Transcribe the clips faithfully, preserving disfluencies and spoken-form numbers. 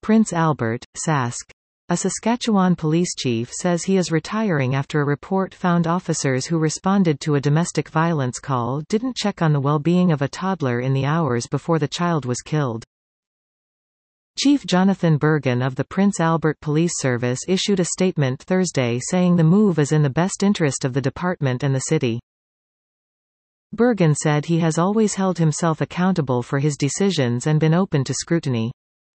Prince Albert, Sask. A Saskatchewan police chief says he is retiring after a report found officers who responded to a domestic violence call didn't check on the well-being of a toddler in the hours before the child was killed. Chief Jonathan Bergen of the Prince Albert Police Service issued a statement Thursday saying the move is in the best interest of the department and the city. Bergen said he has always held himself accountable for his decisions and been open to scrutiny.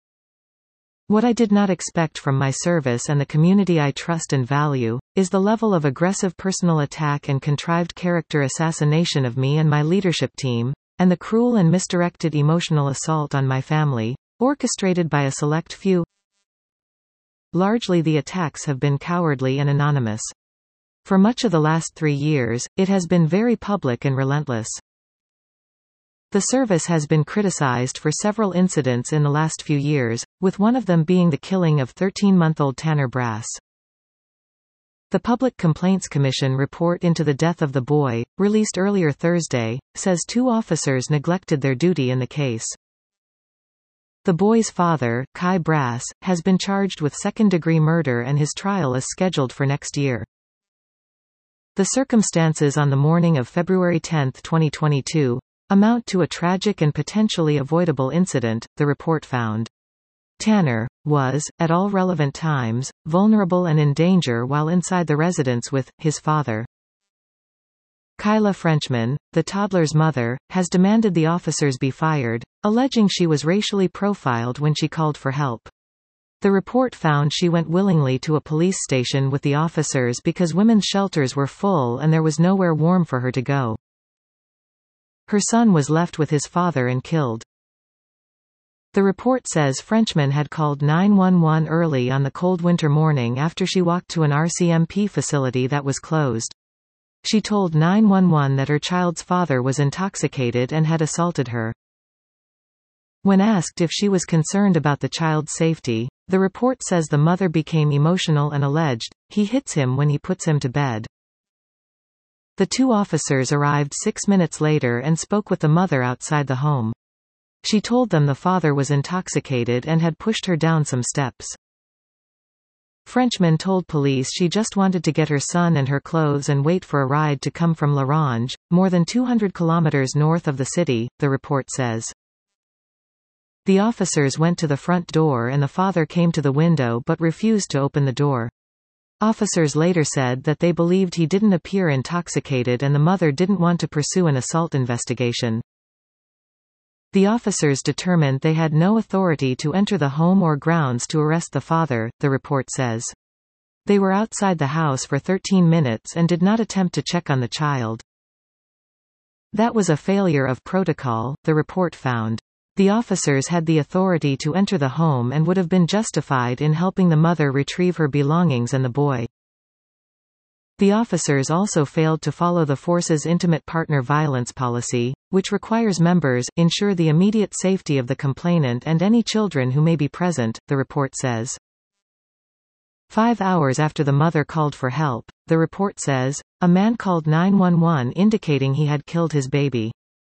What I did not expect from my service and the community I trust and value, is the level of aggressive personal attack and contrived character assassination of me and my leadership team, and the cruel and misdirected emotional assault on my family, orchestrated by a select few. Largely the attacks have been cowardly and anonymous. For much of the last three years, it has been very public and relentless. The service has been criticized for several incidents in the last few years, with one of them being the killing of thirteen-month-old Tanner Brass. The Public Complaints Commission report into the death of the boy, released earlier Thursday, says two officers neglected their duty in the case. The boy's father, Kai Brass, has been charged with second-degree murder and his trial is scheduled for next year. The circumstances on the morning of February tenth twenty twenty-two, amount to a tragic and potentially avoidable incident, the report found. Tanner was, at all relevant times, vulnerable and in danger while inside the residence with his father. Kyla Frenchman, the toddler's mother, has demanded the officers be fired, alleging she was racially profiled when she called for help. The report found she went willingly to a police station with the officers because women's shelters were full and there was nowhere warm for her to go. Her son was left with his father and killed. The report says Frenchman had called nine one one early on the cold winter morning after she walked to an R C M P facility that was closed. She told nine one one that her child's father was intoxicated and had assaulted her. When asked if she was concerned about the child's safety, the report says the mother became emotional and alleged, "He hits him when he puts him to bed." The two officers arrived six minutes later and spoke with the mother outside the home. She told them the father was intoxicated and had pushed her down some steps. Frenchman told police she just wanted to get her son and her clothes and wait for a ride to come from La Ronge, more than two hundred kilometers north of the city, the report says. The officers went to the front door and the father came to the window but refused to open the door. Officers later said that they believed he didn't appear intoxicated and the mother didn't want to pursue an assault investigation. The officers determined they had no authority to enter the home or grounds to arrest the father, the report says. They were outside the house for thirteen minutes and did not attempt to check on the child. That was a failure of protocol, the report found. The officers had the authority to enter the home and would have been justified in helping the mother retrieve her belongings and the boy. The officers also failed to follow the force's intimate partner violence policy, which requires members ensure the immediate safety of the complainant and any children who may be present, the report says. Five hours after the mother called for help, the report says, a man called nine one one indicating he had killed his baby.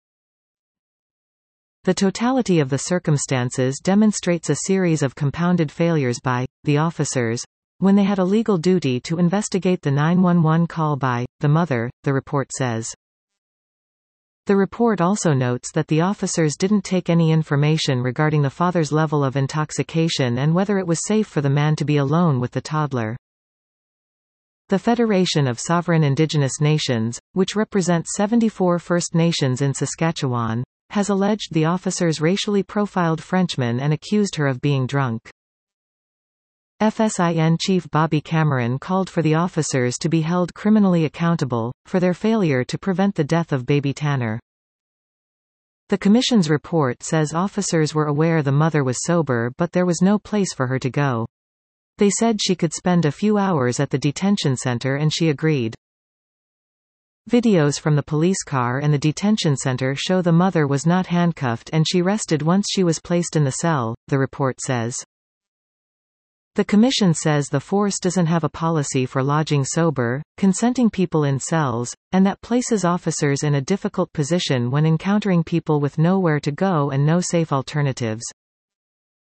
The totality of the circumstances demonstrates a series of compounded failures by the officers, when they had a legal duty to investigate the nine one one call by the mother, the report says. The report also notes that the officers didn't take any information regarding the father's level of intoxication and whether it was safe for the man to be alone with the toddler. The Federation of Sovereign Indigenous Nations, which represents seventy-four First Nations in Saskatchewan, has alleged the officers racially profiled Frenchman and accused her of being drunk. F S I N Chief Bobby Cameron called for the officers to be held criminally accountable, for their failure to prevent the death of baby Tanner. The Commission's report says officers were aware the mother was sober but there was no place for her to go. They said she could spend a few hours at the detention center and she agreed. Videos from the police car and the detention center show the mother was not handcuffed and she rested once she was placed in the cell, the report says. The Commission says the force doesn't have a policy for lodging sober, consenting people in cells, and that places officers in a difficult position when encountering people with nowhere to go and no safe alternatives.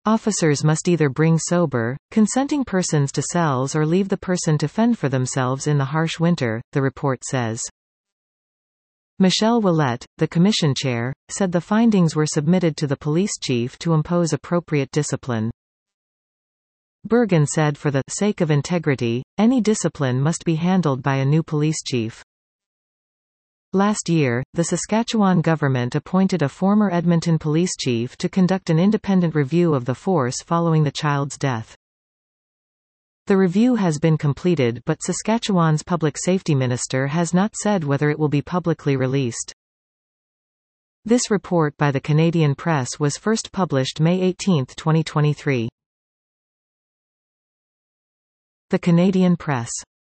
Officers must either bring sober, consenting persons to cells or leave the person to fend for themselves in the harsh winter, the report says. Michelle Willette, the commission chair, said the findings were submitted to the police chief to impose appropriate discipline. Bergen said for the sake of integrity, any discipline must be handled by a new police chief. Last year, the Saskatchewan government appointed a former Edmonton police chief to conduct an independent review of the force following the child's death. The review has been completed, but Saskatchewan's public safety minister has not said whether it will be publicly released. This report by the Canadian Press was first published May eighteenth twenty twenty-three. The Canadian Press